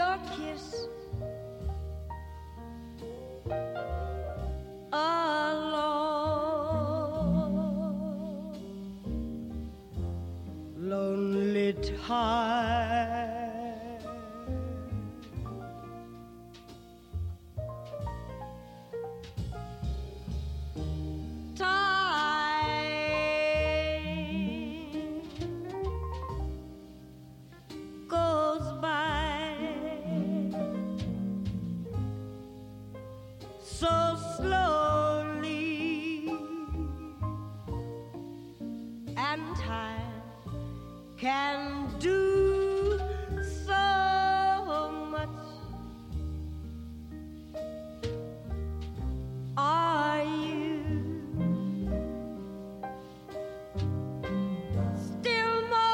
your kiss alone, lonely time. Can do so much. Are you still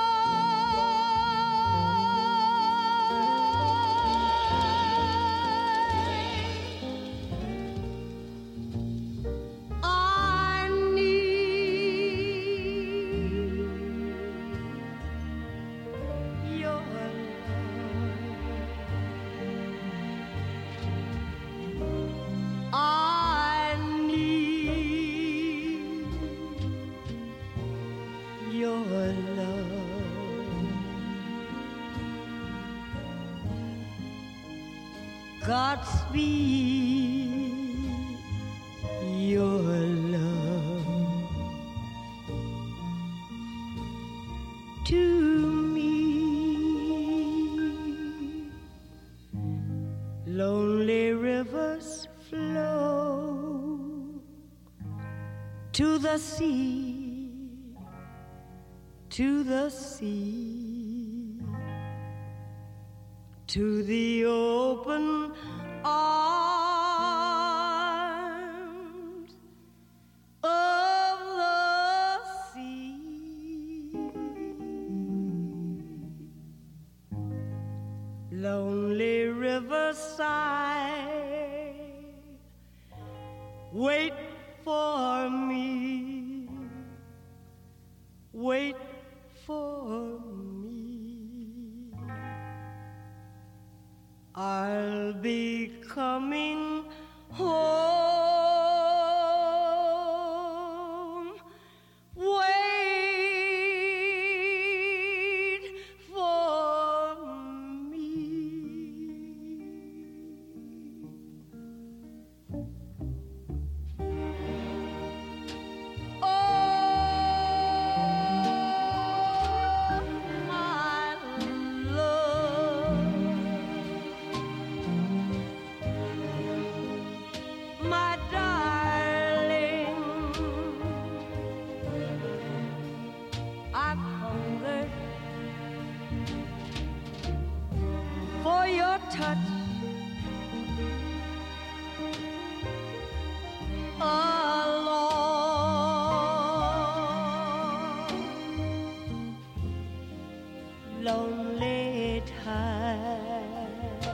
Godspeed, your love to me. Lonely rivers flow to the sea, to the sea, to the open arms of the sea. Lonely riverside, wait for me, wait for me. I'll be coming home. Wait for me. For your touch alone, lonely time.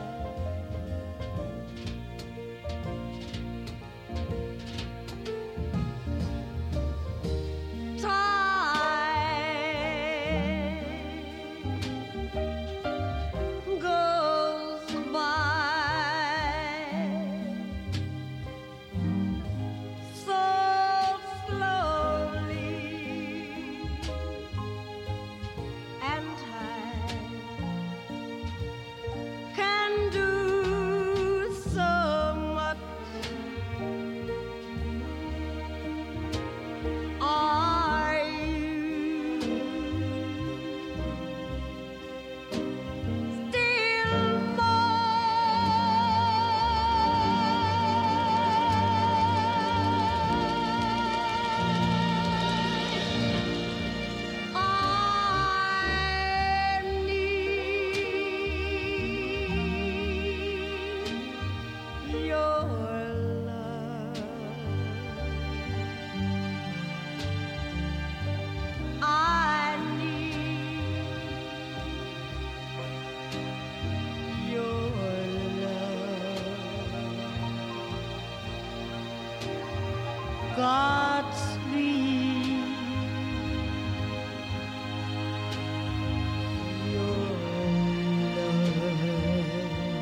Godspeed, your love.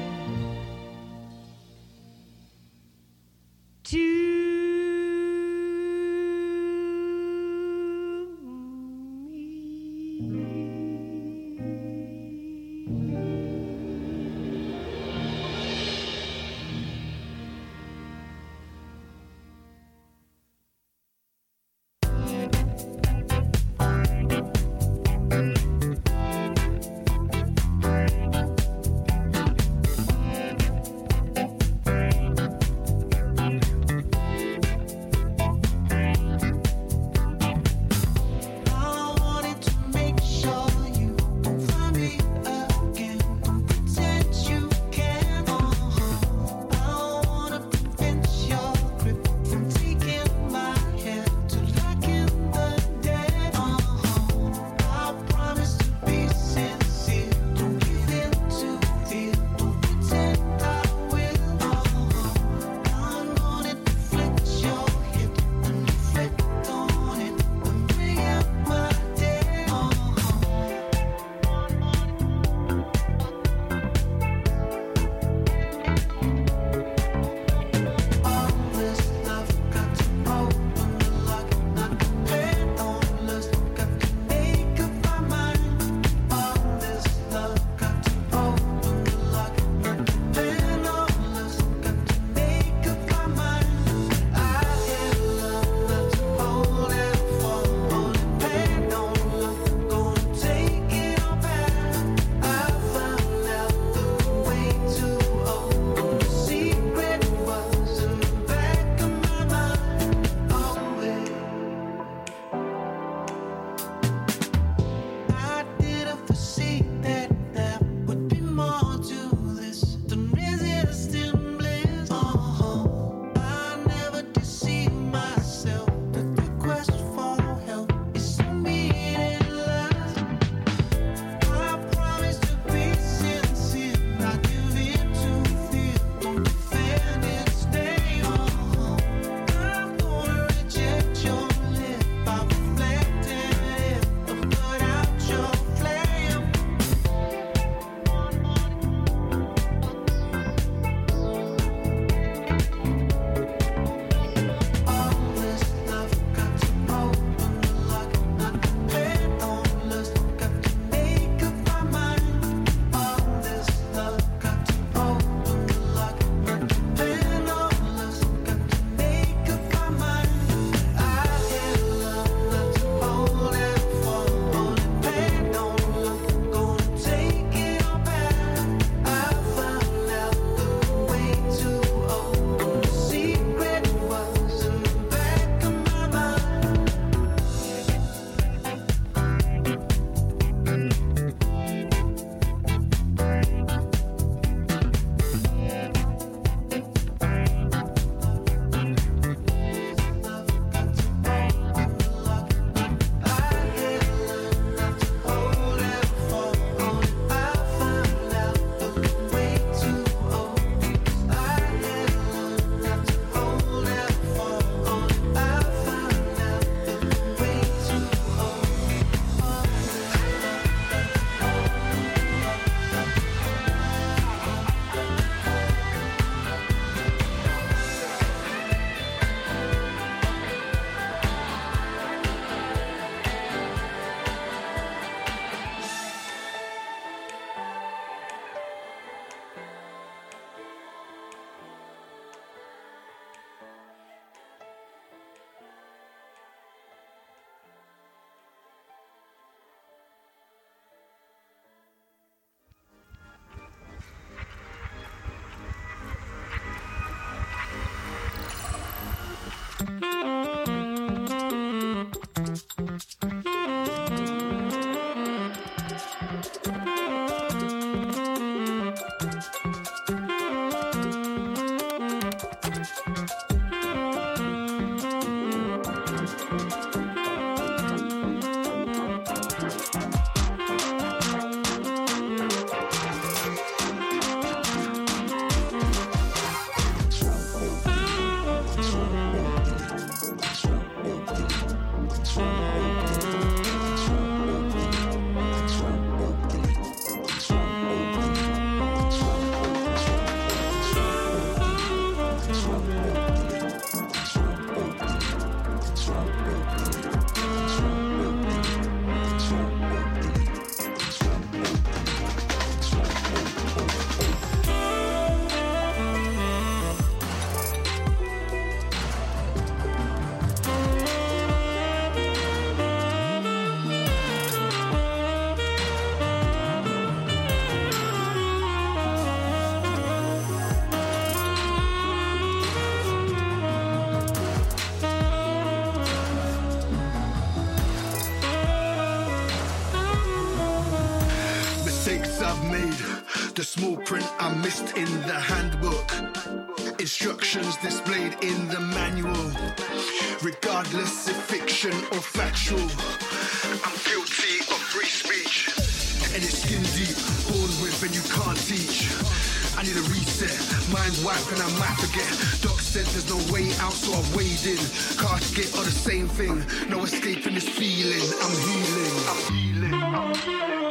mistakes I've made, the small print I missed in the handbook, instructions displayed in the manual, regardless if fiction or factual. I'm guilty of free speech, and it's skin deep, born with and you can't teach. I need a reset, mind's wiped and I might forget. Doc said there's no way out, so I wade in. Casket are the same thing, no escaping this feeling. I'm healing, I'm healing, I'm healing.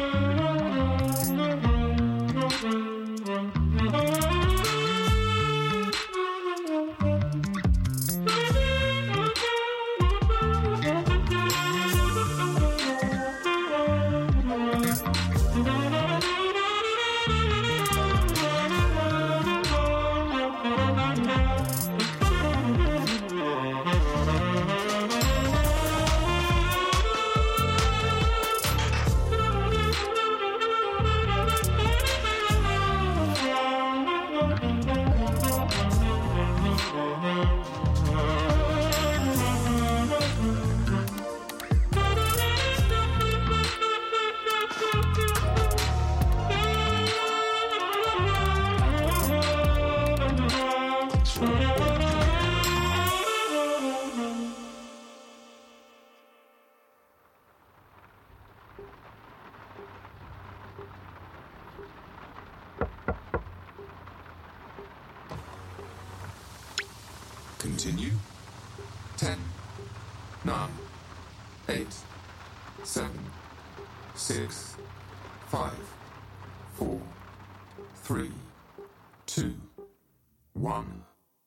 Continue. 10, 9, 8, 7, 6, 5, 4, 3, 2, 1.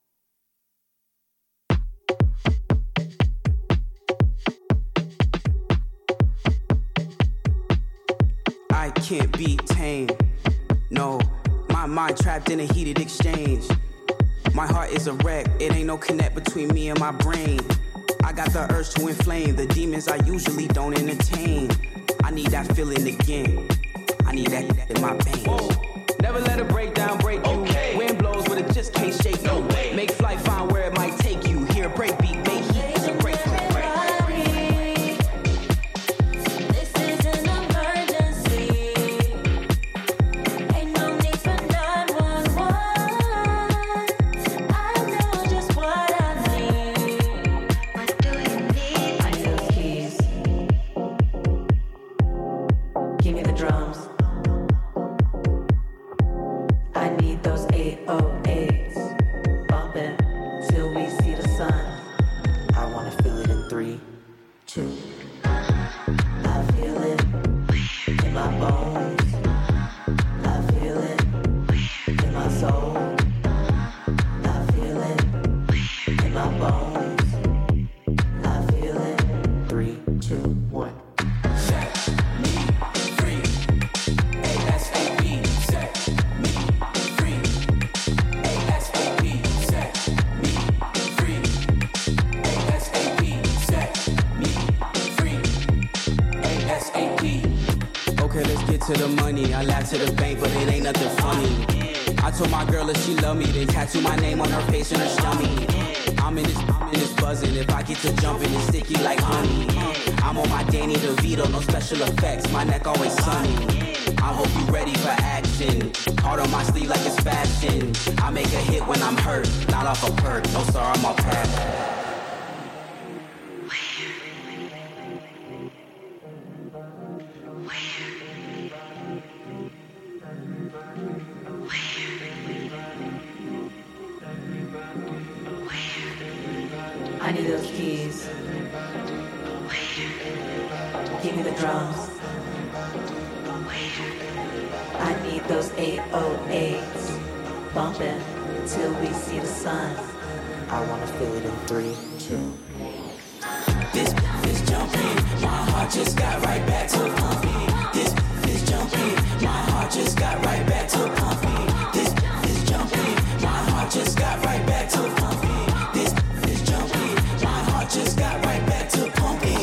I can't be tamed. No, my mind trapped in a heated exchange. My heart is a wreck, it ain't no connect between me and my brain. I got the urge to inflame the demons I usually don't entertain. I need that feeling again. I need that in my veins. Whoa. Never let a breakdown break you. Okay. Wind blows, but it just can't shake you. No way. Make flight, find where it might take you. Hear a break beat, make heat. It's a break from break. To the money, I laugh to the bank, but it ain't nothing funny. I told my girl if she love me, then tattoo my name on her face and her stomach. I'm in this buzzing. If I get to jumping, it's sticky like honey. I'm on my Danny DeVito, no special effects. My neck always sunny. I hope you ready for action. Heart on my sleeve like it's fashion. I make a hit when I'm hurt, not off a perk. No star on my path. I need those keys. Give me the drums. I need those 808s. Bumping till we see the sun. I wanna feel it in 3, 2. This is jumping. My heart just got right back to pumping. This is jumping. My heart just got right back to pumping. This is jumping. My heart just got right back to pumping. This is jumping. My heart just got right back to pumping.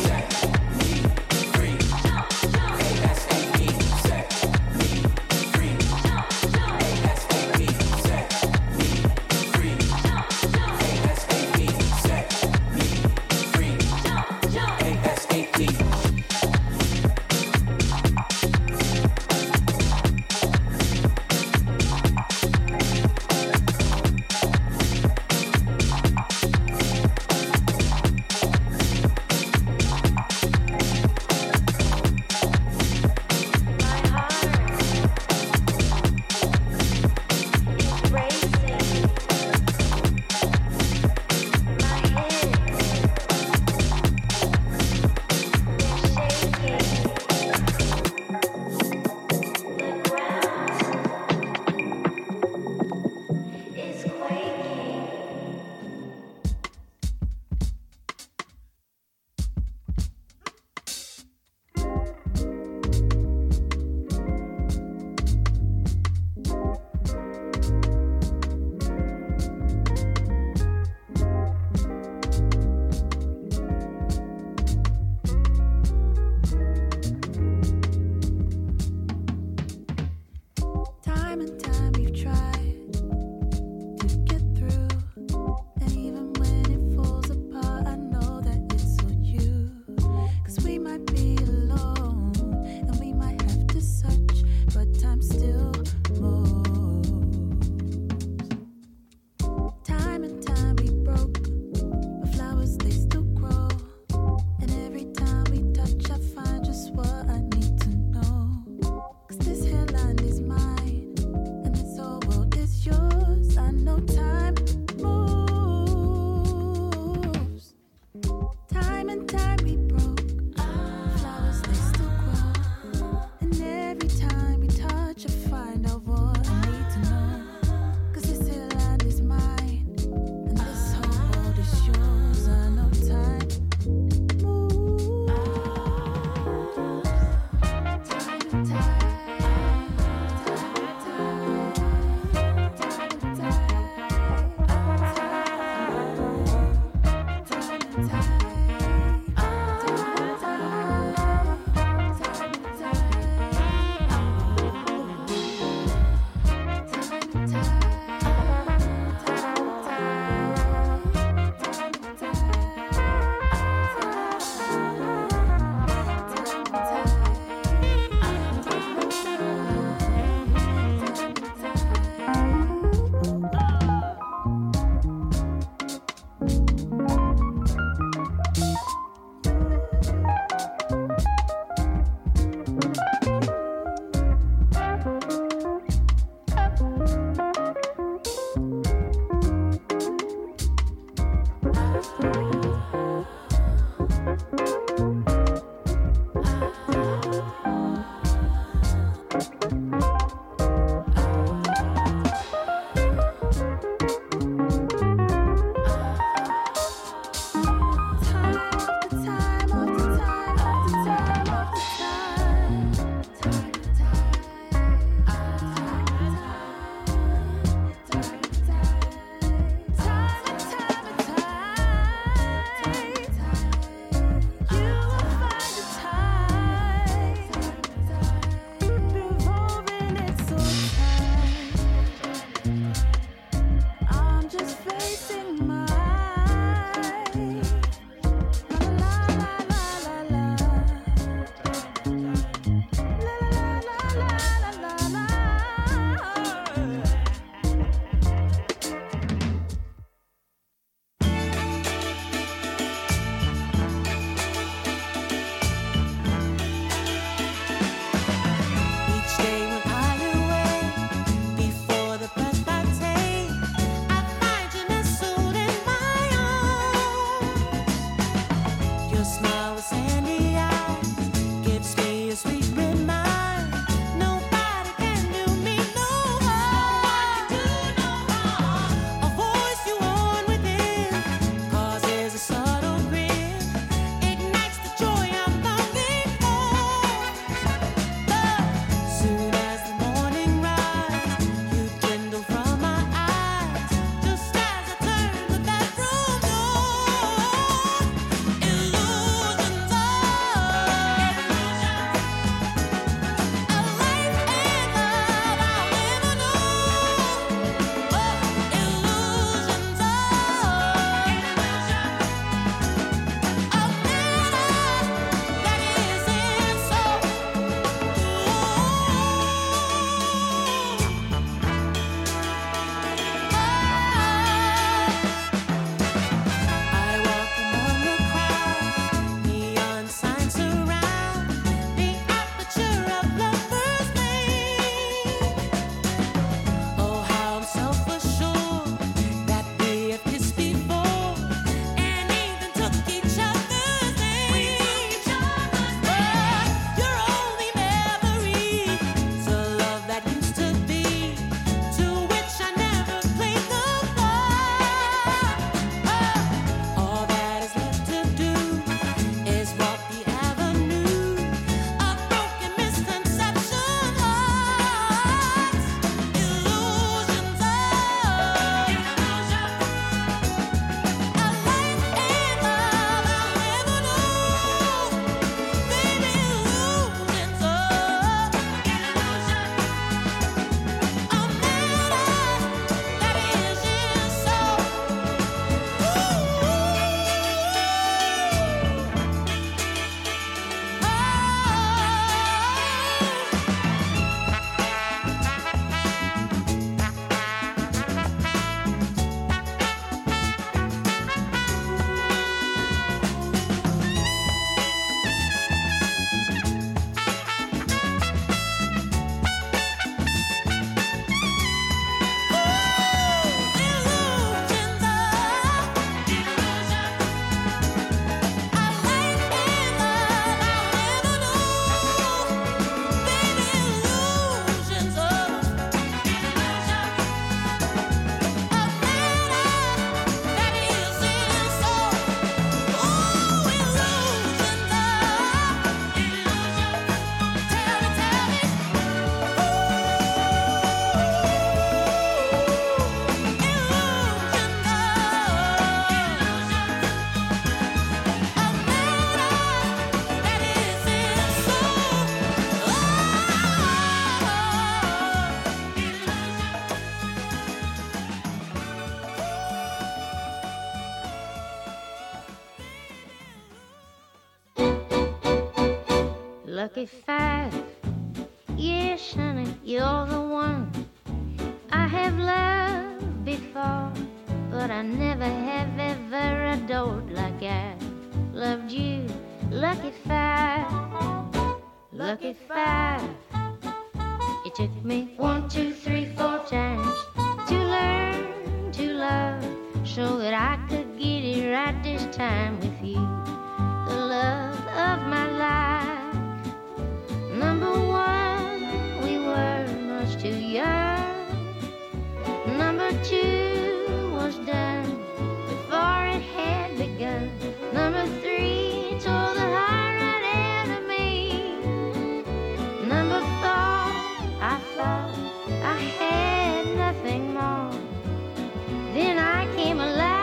Lucky five. Yes, honey, you're the one. I have loved before, but I never have ever adored like I loved you. Lucky five. Lucky five. It took me 1, 2, 3, 4 times to learn to love, so that I could get it right this time with you. The love of my life. Number one, we were much too young. Number two was done before it had begun. Number three tore the heart right out of me. Number four, I thought I had nothing more. Then I came alive.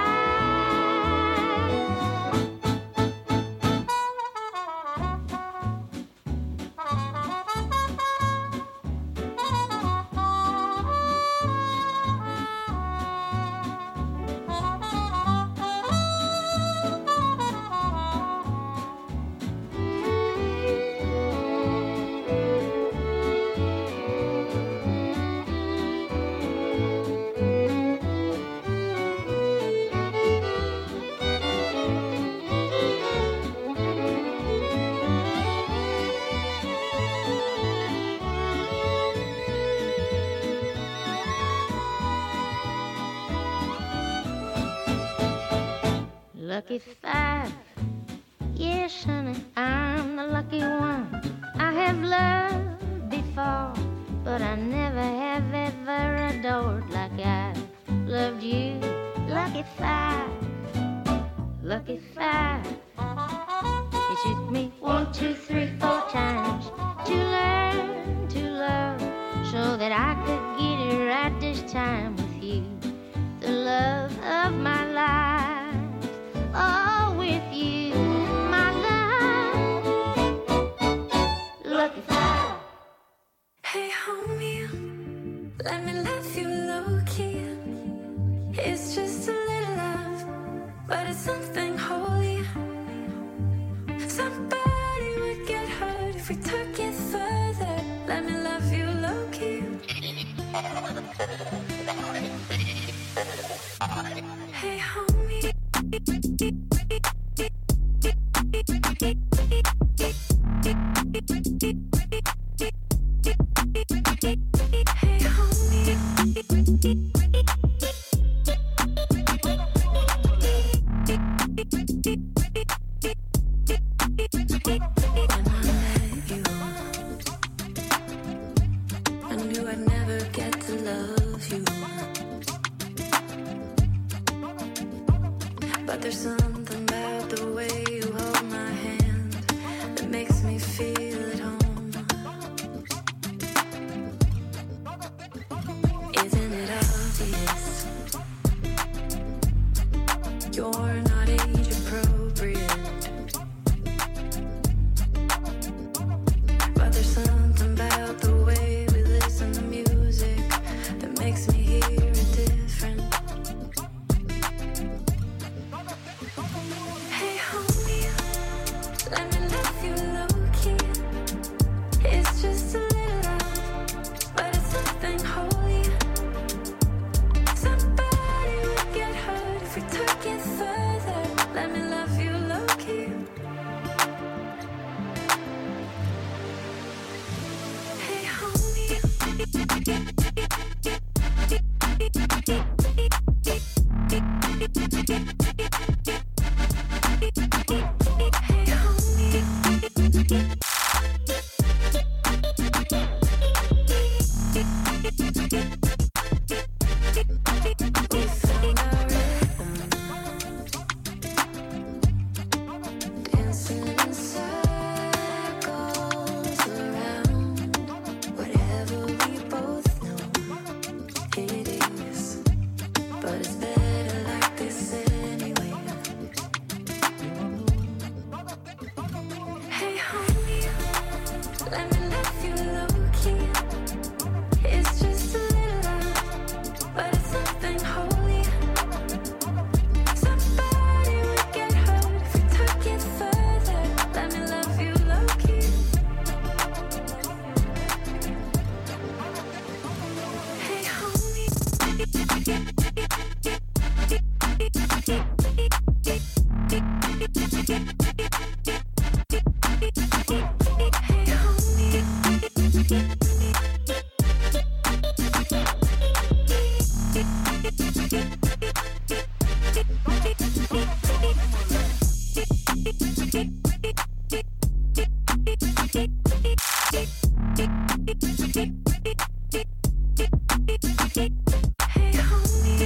Lucky five. Yes, honey, I'm the lucky one. I have loved before, but I never have ever adored like I loved you. Lucky five. Lucky five. It took me 1, 2, 3, 4 times to learn to love, so that I could get it right this time with you. The love of my life. Oh, with you, my love. Lucky five. Hey, homie, let me love you low-key. It's just a little love, but it's something holy. Somebody would get hurt if we took it further. Let me love you low-key. Hey, homie. Hey, homie. When I met you, I knew I'd never get to love you. But there's something about the way you hold my hand that makes me feel at home. Isn't it obvious? You're not age appropriate. But there's something about the way we listen to music that makes me hear it different. Hey, homie, let me love you low-key. It's just a little love, but it's something holy. Somebody would get hurt if we took it further. Let me love you low-key. Hey, homie. Hey, homie. We found our rhythm, dancing in circles around whatever we both know it is. Hey homie.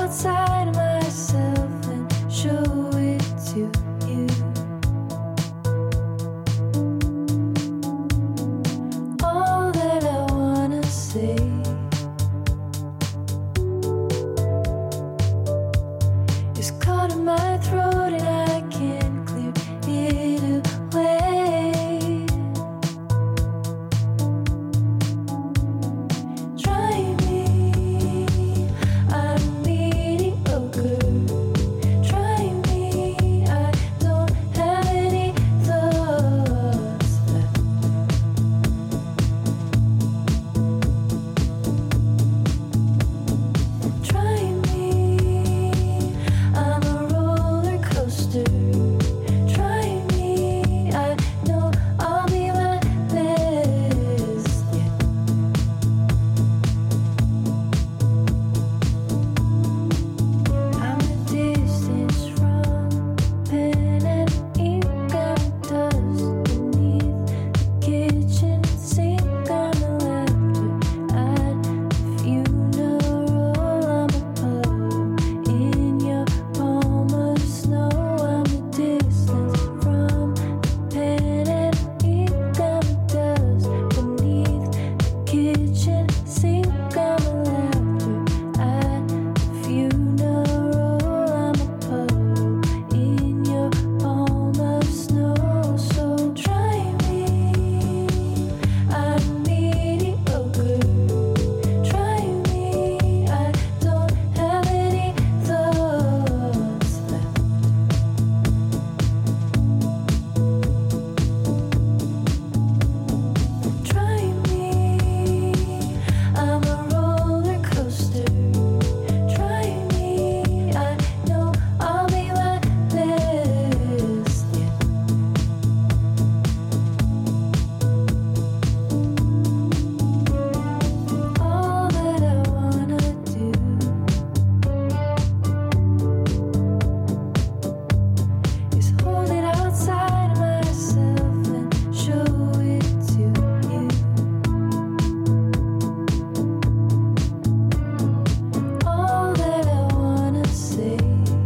outside myself and show it to you. All that I wanna say is caught in my throat and I can't clear it away. Try me, I'm mediocre. Try me, I don't have any thoughts left. Try me, I'm a roller coaster. Try me, I know I'll be my best yet. I'm a distance from pen and ink. I'm dust beneath the kitchen sink. I'm a laughter at the funeral. I'm a puddle in your palm of snow. I'm a distance from pen and ink. I'm a dust beneath the kitchen sink. I'm a laughter at the funeral. I'm a puddle in your palm of snow. So try me, I'm mediocre. Try me, I don't have any thoughts left. Try me, I'm a roller coaster. Try me, I know I'll be my best yet. All that I wanna do is hold it outside myself and show it to you. All that I wanna say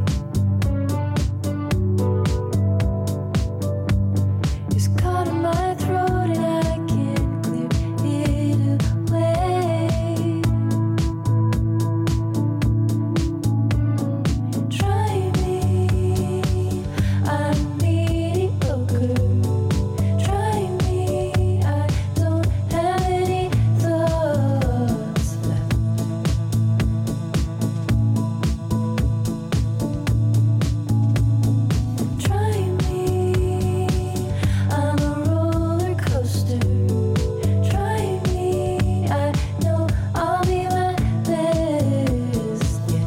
is caught in my throat and I can't clear it away. Try me, I'm mediocre. Try me, I don't have any thoughts left. Try me, I'm a roller coaster. Try me, I know I'll be my best yet.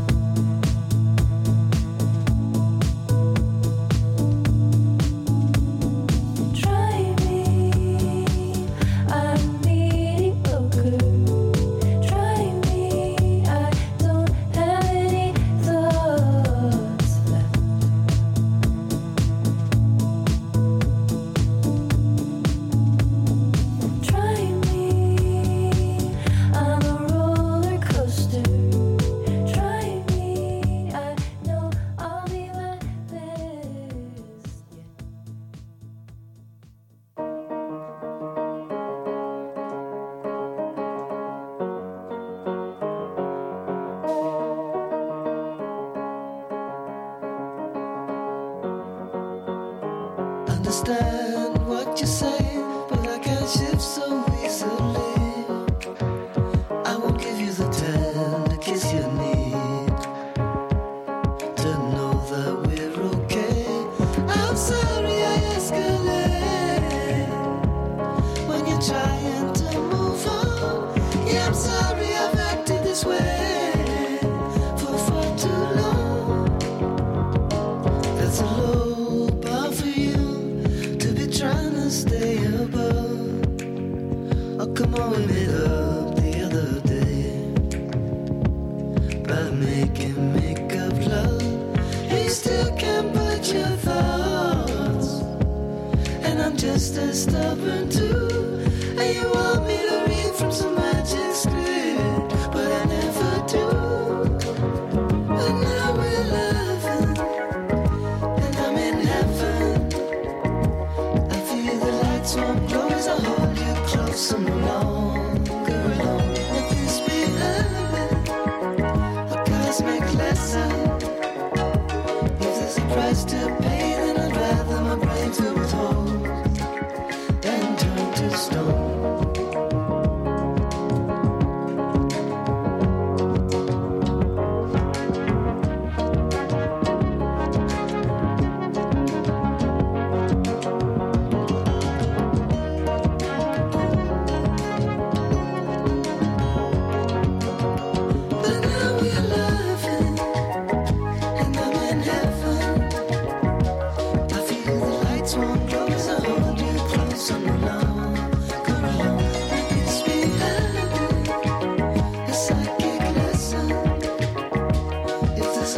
Try me, I'm mediocre. Try me, I don't have any thoughts left. Try me, I'm a roller coaster. Try me, I know I'll be my best yet. Understand what you say, but I can't shift so easily. I won't give you the tender kiss you need to know that we're okay. I'm sorry I escalate when you're trying to move on. Yeah, I'm sorry I've acted this way for far too long. That's a low bar for you to be trying to stay above. Oh, come on, we made up the other day by make up love. You still can't put your thoughts, and I'm just as stubborn too. And you want me to read from some magic script, but I never do.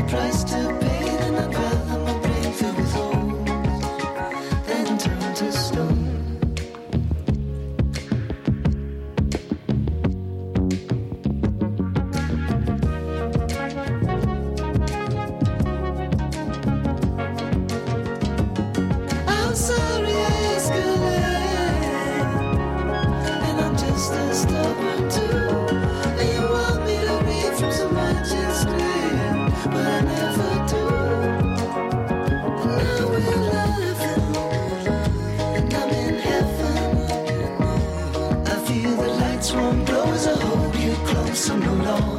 price to pay, then I'd rather my brain fill with holes than turn to stone. I'm sorry I escalate, and I'm just as stubborn too. And you want me to read from some magic screen, but I never do. And now we're laughing, and I'm in heaven. I feel the lights won't blow as I hold you close. I'm no longer